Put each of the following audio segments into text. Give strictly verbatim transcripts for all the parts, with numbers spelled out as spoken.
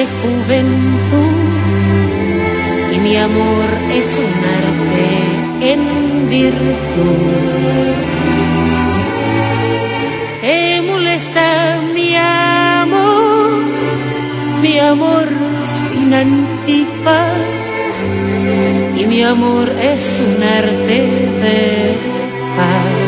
de juventud y mi amor es un arte en virtud. ¿Te molesta mi amor, mi amor sin antifaz? Y mi amor es un arte de paz.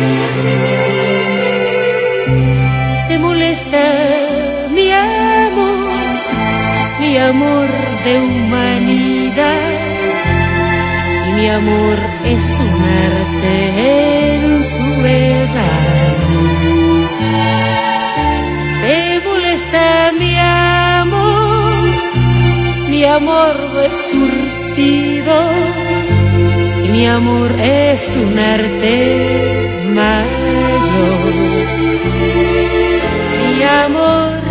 ¿Te molesta mi amor, mi amor de humanidad? Y mi amor es un arte en su edad. ¿Te molesta mi amor, mi amor de surtido? Y mi amor es un arte mayor. Mi amor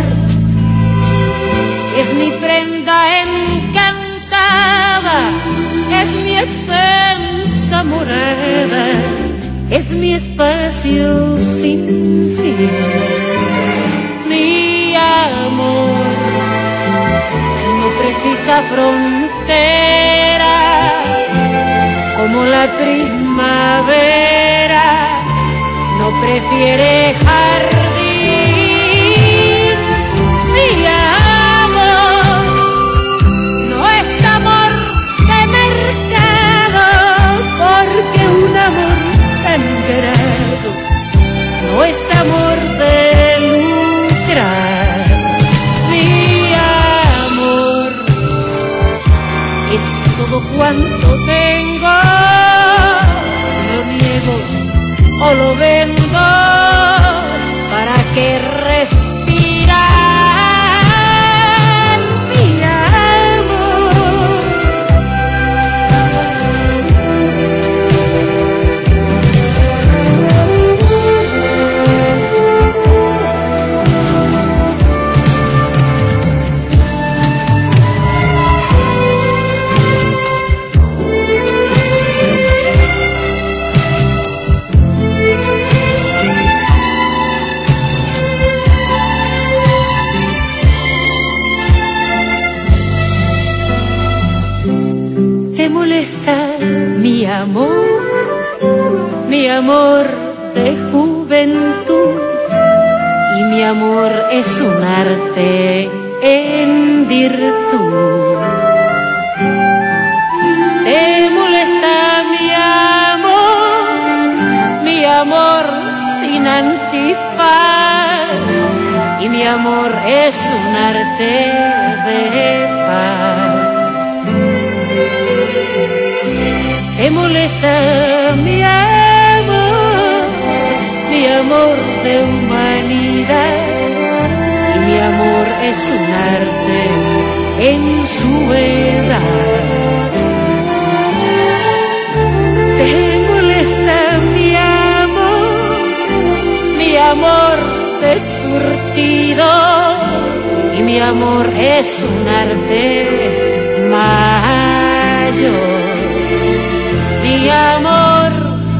es mi prenda encantada, es mi extensa morada, es mi espacio sin fin. Mi amor no precisa fronteras, como la primavera no prefiere jardín. Mi amor no es amor de mercado, porque un amor sangrado no es amor de lucrar. Mi amor es todo cuanto tengo, si lo niego o lo vendo, ¿para qué respirar? Mi amor. ¿Te molesta mi amor, mi amor de juventud? Y mi amor es un arte en virtud. ¿Te molesta mi amor, mi amor sin antifaz? Y mi amor es un arte de paz. ¿Te molesta mi amor, mi amor de humanidad? Y mi amor es un arte en su edad. ¿Te molesta mi amor, mi amor de surtido? Y mi amor es un arte mayor. Mi amor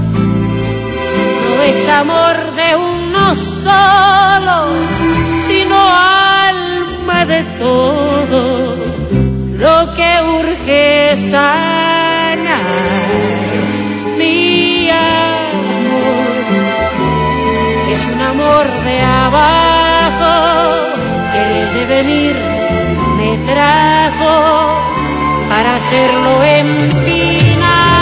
no es amor de uno solo, sino alma de todo lo que urge sanar. Mi amor es un amor de abajo que el devenir me trajo para hacerlo empinar.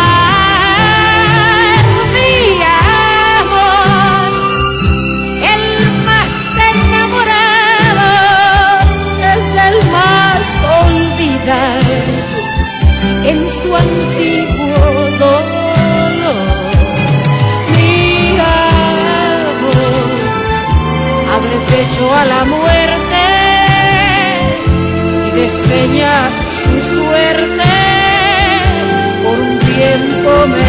En su antiguo dolor, mi amor abre pecho a la muerte y despeña su suerte por un tiempo.